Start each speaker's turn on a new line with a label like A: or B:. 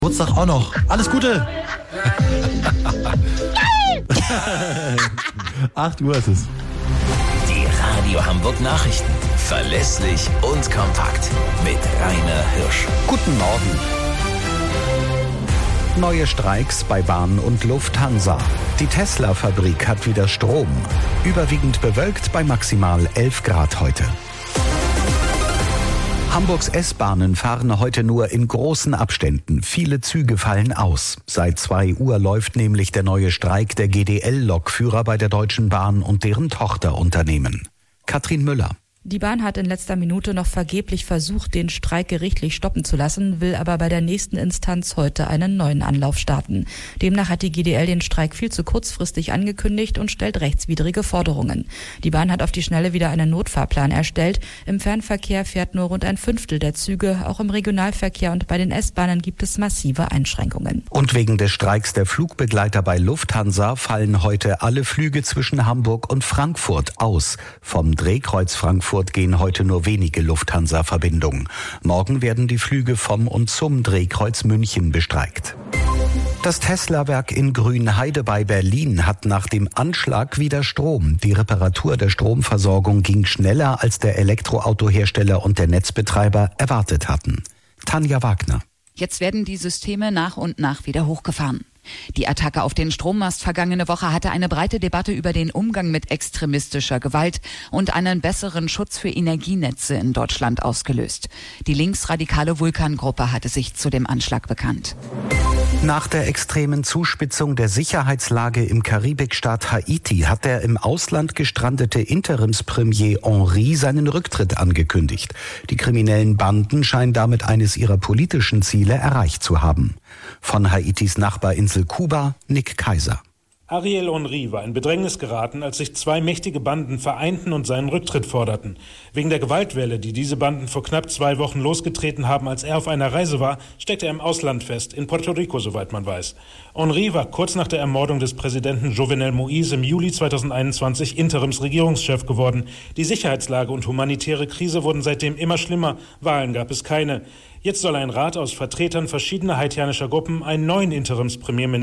A: Geburtstag auch noch. Alles Gute! 8 Uhr ist es.
B: Die Radio Hamburg Nachrichten. Verlässlich und kompakt. Mit Rainer Hirsch.
C: Guten Morgen. Neue Streiks bei Bahn und Lufthansa. Die Tesla-Fabrik hat wieder Strom. Überwiegend bewölkt bei maximal 11 Grad heute. Hamburgs S-Bahnen fahren heute nur in großen Abständen. Viele Züge fallen aus. Seit 2 Uhr läuft nämlich der neue Streik der GDL-Lokführer bei der Deutschen Bahn und deren Tochterunternehmen. Katrin Müller.
D: Die Bahn hat in letzter Minute noch vergeblich versucht, den Streik gerichtlich stoppen zu lassen, will aber bei der nächsten Instanz heute einen neuen Anlauf starten. Demnach hat die GDL den Streik viel zu kurzfristig angekündigt und stellt rechtswidrige Forderungen. Die Bahn hat auf die Schnelle wieder einen Notfahrplan erstellt. Im Fernverkehr fährt nur rund 1/5 der Züge. Auch im Regionalverkehr und bei den S-Bahnen gibt es massive Einschränkungen.
C: Und wegen des Streiks der Flugbegleiter bei Lufthansa fallen heute alle Flüge zwischen Hamburg und Frankfurt aus. Vom Drehkreuz Frankfurt gehen heute nur wenige Lufthansa-Verbindungen. Morgen werden die Flüge vom und zum Drehkreuz München bestreikt. Das Tesla-Werk in Grünheide bei Berlin hat nach dem Anschlag wieder Strom. Die Reparatur der Stromversorgung ging schneller, als der Elektroautohersteller und der Netzbetreiber erwartet hatten. Tanja Wagner.
E: Jetzt werden die Systeme nach und nach wieder hochgefahren. Die Attacke auf den Strommast vergangene Woche hatte eine breite Debatte über den Umgang mit extremistischer Gewalt und einen besseren Schutz für Energienetze in Deutschland ausgelöst. Die linksradikale Vulkan-Gruppe hatte sich zu dem Anschlag bekannt.
C: Nach der extremen Zuspitzung der Sicherheitslage im Karibikstaat Haiti hat der im Ausland gestrandete Interimspremier Henry seinen Rücktritt angekündigt. Die kriminellen Banden scheinen damit eines ihrer politischen Ziele erreicht zu haben. Von Haitis Nachbarinsel Kuba, Nick Kaiser.
F: Ariel Henry war in Bedrängnis geraten, als sich 2 mächtige Banden vereinten und seinen Rücktritt forderten. Wegen der Gewaltwelle, die diese Banden vor knapp 2 Wochen losgetreten haben, als er auf einer Reise war, steckt er im Ausland fest, in Puerto Rico, soweit man weiß. Henry war kurz nach der Ermordung des Präsidenten Jovenel Moïse im Juli 2021 Interimsregierungschef geworden. Die Sicherheitslage und humanitäre Krise wurden seitdem immer schlimmer. Wahlen gab es keine. Jetzt soll ein Rat aus Vertretern verschiedener haitianischer Gruppen einen neuen Interimspremierminister